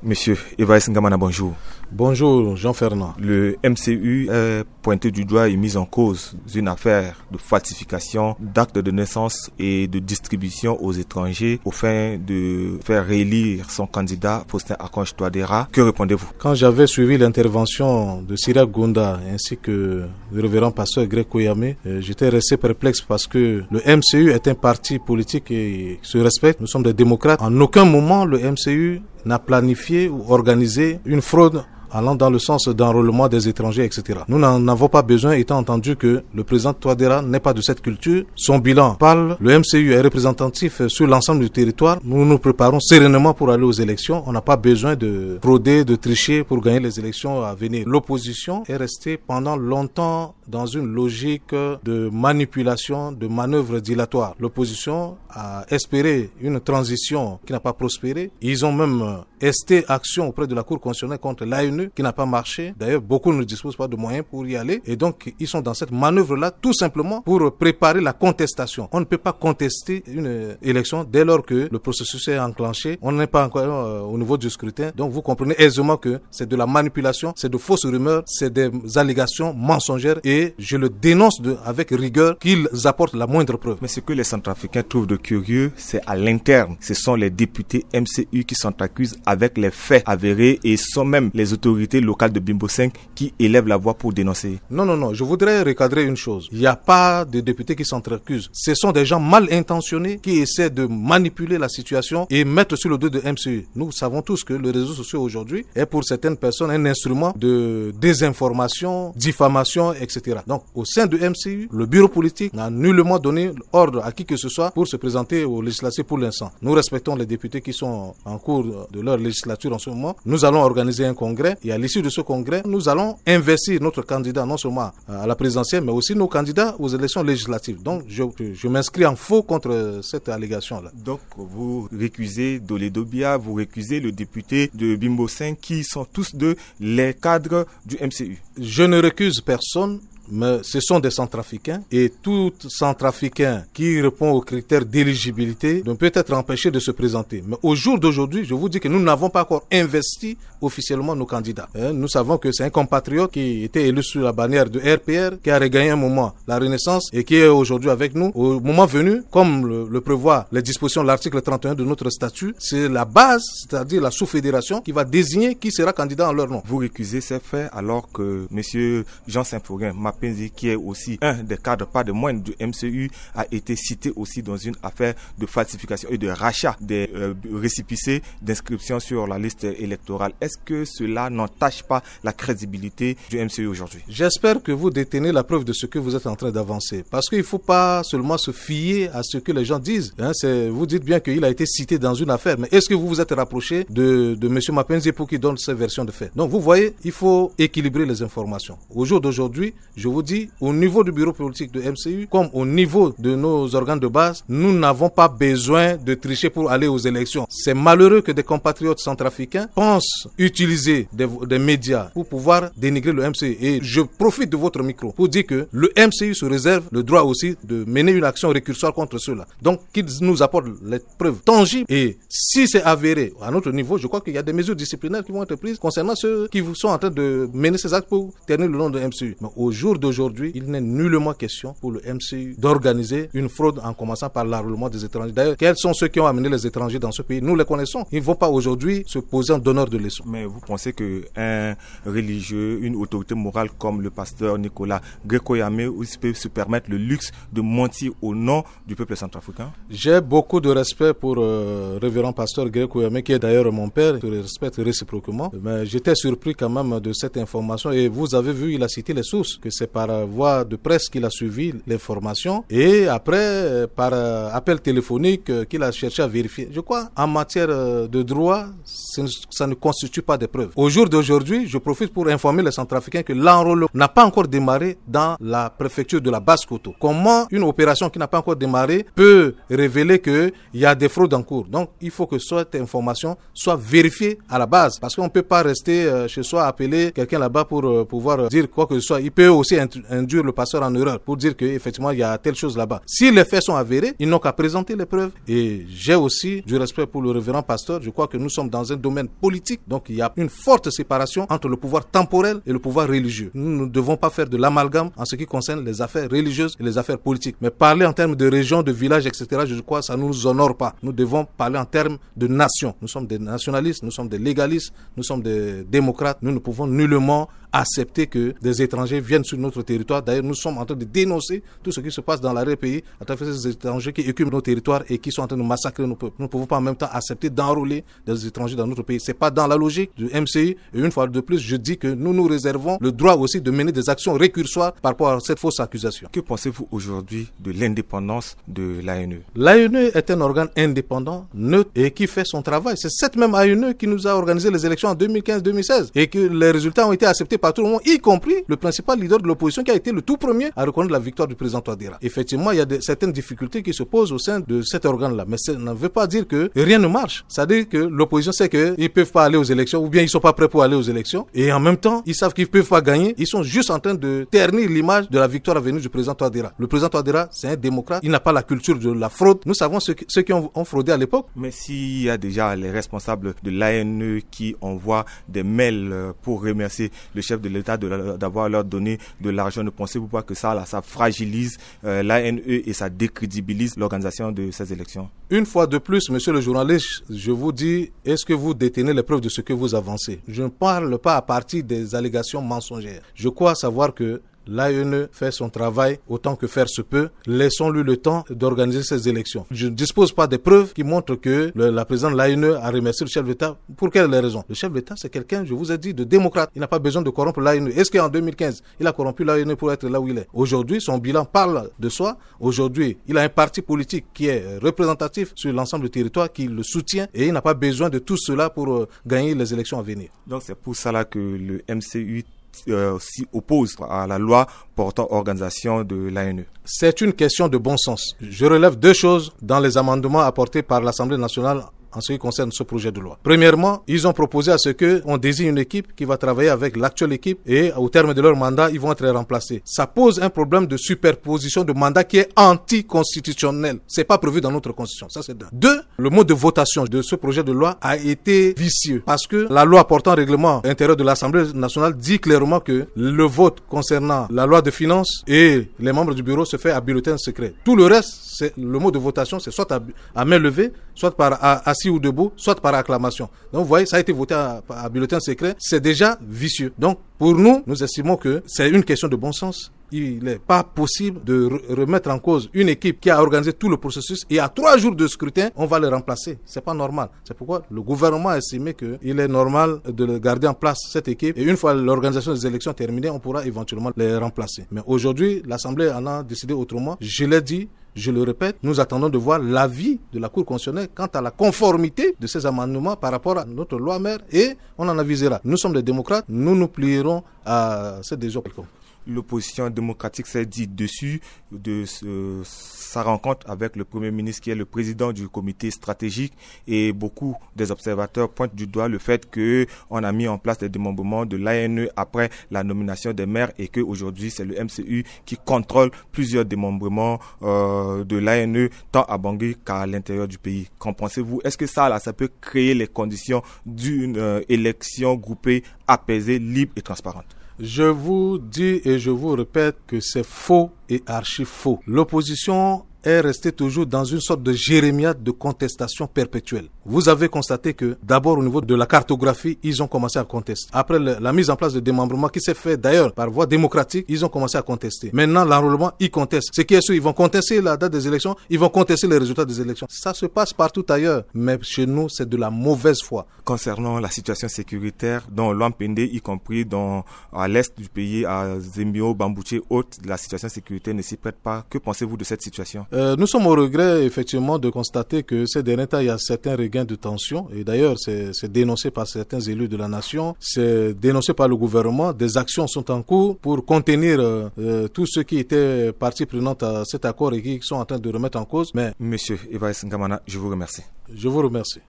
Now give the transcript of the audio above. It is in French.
Monsieur Evariste Ngamana, bonjour. Bonjour Jean-Fernand. Le MCU est pointé du doigt et mis en cause d'une affaire de falsification d'actes de naissance et de distribution aux étrangers au fin de faire réélire son candidat Faustin Archange Touadéra. Que répondez-vous? Quand j'avais suivi l'intervention de Sirac Gounda ainsi que le révérend pasteur Greg Koyame, j'étais resté perplexe parce que le MCU est un parti politique et se respecte. Nous sommes des démocrates. En aucun moment le MCU n'a planifié ou organisé une fraude allant dans le sens d'enrôlement des étrangers, etc. Nous n'en avons pas besoin, étant entendu que le président Touadéra n'est pas de cette culture. Son bilan parle, le MCU est représentatif sur l'ensemble du territoire. Nous nous préparons sereinement pour aller aux élections. On n'a pas besoin de frauder, de tricher pour gagner les élections à venir. L'opposition est restée pendant longtemps dans une logique de manipulation, de manœuvre dilatoire. L'opposition a espéré une transition qui n'a pas prospéré. Ils ont même esté action auprès de la Cour constitutionnelle contre l'ANU qui n'a pas marché. D'ailleurs, beaucoup ne disposent pas de moyens pour y aller. Et donc, ils sont dans cette manœuvre-là tout simplement pour préparer la contestation. On ne peut pas contester une élection dès lors que le processus est enclenché. On n'est pas encore au niveau du scrutin. Donc, vous comprenez aisément que c'est de la manipulation, c'est de fausses rumeurs, c'est des allégations mensongères et je le dénonce avec rigueur qu'ils apportent la moindre preuve. Mais ce que les Centrafricains trouvent de curieux, c'est à l'interne. Ce sont les députés MCU qui s'en accusent avec les faits avérés et sont même les autorités locales de Bimbo 5 qui élèvent la voix pour dénoncer. Non. Je voudrais recadrer une chose. Il n'y a pas de députés qui s'en accusent. Ce sont des gens mal intentionnés qui essaient de manipuler la situation et mettre sur le dos de MCU. Nous savons tous que les réseaux sociaux aujourd'hui est pour certaines personnes un instrument de désinformation, diffamation, etc. Donc, au sein de MCU, le bureau politique n'a nullement donné ordre à qui que ce soit pour se présenter aux législatives pour l'instant. Nous respectons les députés qui sont en cours de leur législature en ce moment. Nous allons organiser un congrès et à l'issue de ce congrès, nous allons investir notre candidat non seulement à la présidentielle, mais aussi nos candidats aux élections législatives. Donc, je m'inscris en faux contre cette allégation-là. Donc, vous récusez Dolé Dobia, vous récusez le député de Bimbo 5 qui sont tous deux les cadres du MCU. Je ne récuse personne. Mais ce sont des Centrafricains et tout Centrafricain qui répond aux critères d'éligibilité ne peut être empêché de se présenter. Mais au jour d'aujourd'hui, je vous dis que nous n'avons pas encore investi officiellement nos candidats. Nous savons que c'est un compatriote qui était élu sous la bannière de RPR, qui a regagné un moment la Renaissance et qui est aujourd'hui avec nous. Au moment venu, comme le prévoit les dispositions de l'article 31 de notre statut, c'est la base, c'est-à-dire la sous-fédération qui va désigner qui sera candidat en leur nom. Vous récusez ces faits alors que M. Jean Saint-Fauguin, Mapenzi, qui est aussi un des cadres, pas de moindre, du MCU, a été cité aussi dans une affaire de falsification et de rachat des récépissés d'inscription sur la liste électorale. Est-ce que cela n'entache pas la crédibilité du MCU aujourd'hui? J'espère que vous détenez la preuve de ce que vous êtes en train d'avancer. Parce qu'il ne faut pas seulement se fier à ce que les gens disent. Vous dites bien qu'il a été cité dans une affaire, mais est-ce que vous vous êtes rapproché de M. Mapenzi pour qu'il donne ses versions de faits? Donc vous voyez, il faut équilibrer les informations. Au jour d'aujourd'hui, je vous dis, au niveau du bureau politique de MCU, comme au niveau de nos organes de base, nous n'avons pas besoin de tricher pour aller aux élections. C'est malheureux que des compatriotes centrafricains pensent utiliser des médias pour pouvoir dénigrer le MCU. Et je profite de votre micro pour dire que le MCU se réserve le droit aussi de mener une action récursoire contre ceux-là. Donc, qu'ils nous apportent les preuves tangibles. Et si c'est avéré à notre niveau, je crois qu'il y a des mesures disciplinaires qui vont être prises concernant ceux qui sont en train de mener ces actes pour ternir le nom de MCU. Mais au jour d'aujourd'hui, il n'est nullement question pour le MCU d'organiser une fraude en commençant par l'enrôlement des étrangers. D'ailleurs, quels sont ceux qui ont amené les étrangers dans ce pays? Nous les connaissons. Ils ne vont pas aujourd'hui se poser en donneur de leçons. Mais vous pensez qu'un religieux, une autorité morale comme le pasteur Nicolas Grekoyame peut se permettre le luxe de mentir au nom du peuple centrafricain? J'ai beaucoup de respect pour révérend pasteur Grekoyame, qui est d'ailleurs mon père, je le respecte réciproquement. Mais j'étais surpris quand même de cette information et vous avez vu, il a cité les sources, que c'est par voie de presse qu'il a suivi l'information et après par appel téléphonique qu'il a cherché à vérifier. Je crois en matière de droit, ça ne constitue pas de preuves. Au jour d'aujourd'hui, je profite pour informer les Centrafricains que l'enrôlement n'a pas encore démarré dans la préfecture de la Basse-Koto. Comment une opération qui n'a pas encore démarré peut révéler qu'il y a des fraudes en cours? Donc, il faut que cette information soit vérifiée à la base parce qu'on ne peut pas rester chez soi, appeler quelqu'un là-bas pour pouvoir dire quoi que ce soit. Il peut aussi aussi induire le passeur en erreur pour dire qu'effectivement il y a telle chose là-bas. Si les faits sont avérés, ils n'ont qu'à présenter les preuves. Et j'ai aussi du respect pour le révérend pasteur. Je crois que nous sommes dans un domaine politique, donc il y a une forte séparation entre le pouvoir temporel et le pouvoir religieux. Nous ne devons pas faire de l'amalgame en ce qui concerne les affaires religieuses et les affaires politiques. Mais parler en termes de région, de village, etc., je crois que ça ne nous honore pas. Nous devons parler en termes de nation. Nous sommes des nationalistes, nous sommes des légalistes, nous sommes des démocrates. Nous ne pouvons nullement accepter que des étrangers viennent sur notre territoire. D'ailleurs, nous sommes en train de dénoncer tout ce qui se passe dans l'arrière-pays à travers ces étrangers qui occupent nos territoires et qui sont en train de massacrer nos peuples. Nous ne pouvons pas en même temps accepter d'enrôler des étrangers dans notre pays. C'est pas dans la logique du MCI. Et une fois de plus, je dis que nous nous réservons le droit aussi de mener des actions récursoires par rapport à cette fausse accusation. Que pensez-vous aujourd'hui de l'indépendance de l'ANE? L'ANE est un organe indépendant, neutre et qui fait son travail. C'est cette même ANE qui nous a organisé les élections en 2015-2016 et que les résultats ont été acceptés par tout le monde, y compris le principal leader de l'opposition qui a été le tout premier à reconnaître la victoire du président Touadéra. Effectivement, il y a certaines difficultés qui se posent au sein de cet organe-là, mais ça ne veut pas dire que rien ne marche. C'est-à-dire que l'opposition sait qu'ils ne peuvent pas aller aux élections ou bien ils ne sont pas prêts pour aller aux élections et en même temps, ils savent qu'ils ne peuvent pas gagner. Ils sont juste en train de ternir l'image de la victoire à venir du président Touadéra. Le président Touadéra, c'est un démocrate. Il n'a pas la culture de la fraude. Nous savons ceux qui ont fraudé à l'époque. Mais s'il y a déjà les responsables de l'ANE qui envoient des mails pour remercier le chef de l'État d'avoir leur donné de l'argent, ne pensez-vous pas que ça fragilise l'ANE et ça décrédibilise l'organisation de ces élections? Une fois de plus, monsieur le journaliste, je vous dis, est-ce que vous détenez les preuves de ce que vous avancez? Je ne parle pas à partir des allégations mensongères. Je crois savoir que l'ANE fait son travail autant que faire se peut. Laissons-lui le temps d'organiser ces élections. Je ne dispose pas des preuves qui montrent que la présidente de l'ANE a remercié le chef de l'État. Pour quelle raison? Le chef de l'État, c'est quelqu'un, je vous ai dit, de démocrate. Il n'a pas besoin de corrompre l'ANE. Est-ce qu'en 2015, il a corrompu l'ANE pour être là où il est? Aujourd'hui, son bilan parle de soi. Aujourd'hui, il a un parti politique qui est représentatif sur l'ensemble du territoire, qui le soutient et il n'a pas besoin de tout cela pour gagner les élections à venir. Donc c'est pour cela que le MCU s'y oppose à la loi portant organisation de l'ANE. C'est une question de bon sens. Je relève deux choses dans les amendements apportés par l'Assemblée nationale en ce qui concerne ce projet de loi. Premièrement, ils ont proposé à ce qu'on désigne une équipe qui va travailler avec l'actuelle équipe et au terme de leur mandat, ils vont être remplacés. Ça pose un problème de superposition de mandat qui est anticonstitutionnel. C'est pas prévu dans notre constitution. Ça, c'est d'un. Deux, le mode de votation de ce projet de loi a été vicieux parce que la loi portant règlement intérieur de l'Assemblée nationale dit clairement que le vote concernant la loi de finances et les membres du bureau se fait à bulletin secret. Tout le reste, c'est le mode de votation, c'est soit à main levée, soit par assis ou debout, soit par acclamation. Donc vous voyez, ça a été voté à bulletin secret, c'est déjà vicieux. Donc pour nous, nous estimons que c'est une question de bon sens. Il n'est pas possible de remettre en cause une équipe qui a organisé tout le processus et à 3 jours de scrutin, on va le remplacer. C'est pas normal. C'est pourquoi le gouvernement a estimé qu'il est normal de garder en place cette équipe et une fois l'organisation des élections terminée, on pourra éventuellement les remplacer. Mais aujourd'hui, l'Assemblée en a décidé autrement. Je l'ai dit, je le répète, nous attendons de voir l'avis de la Cour constitutionnelle quant à la conformité de ces amendements par rapport à notre loi mère et on en avisera. Nous sommes des démocrates, nous nous plierons à cette décision quelconque. L'opposition démocratique s'est dit dessus de sa rencontre avec le Premier ministre qui est le président du comité stratégique et beaucoup des observateurs pointent du doigt le fait qu'on a mis en place des démembrements de l'ANE après la nomination des maires et qu'aujourd'hui c'est le MCU qui contrôle plusieurs démembrements de l'ANE tant à Bangui qu'à l'intérieur du pays. Qu'en pensez-vous? Est-ce que ça peut créer les conditions d'une élection groupée, apaisée, libre et transparente? Je vous dis et je vous répète que c'est faux et archi faux. L'opposition est restée toujours dans une sorte de jérémiade de contestation perpétuelle. Vous avez constaté que d'abord au niveau de la cartographie, ils ont commencé à contester. Après la mise en place de démembrement qui s'est fait d'ailleurs par voie démocratique, ils ont commencé à contester. Maintenant, l'enrôlement, ils contestent. Ce qui est sûr, ils vont contester la date des élections, ils vont contester les résultats des élections. Ça se passe partout ailleurs, mais chez nous, c'est de la mauvaise foi. Concernant la situation sécuritaire dans l'Ampende, y compris à l'est du pays, à Zembio, Bambouché, autres, la situation sécuritaire ne s'y prête pas. Que pensez-vous de cette situation? Nous sommes au regret, effectivement, de constater que ces derniers temps, il y a certains regains de tension. Et d'ailleurs, c'est dénoncé par certains élus de la nation, c'est dénoncé par le gouvernement. Des actions sont en cours pour contenir tous ceux qui étaient partie prenante à cet accord et qui sont en train de remettre en cause. Mais, Monsieur Evariste Ngamana, je vous remercie. Je vous remercie.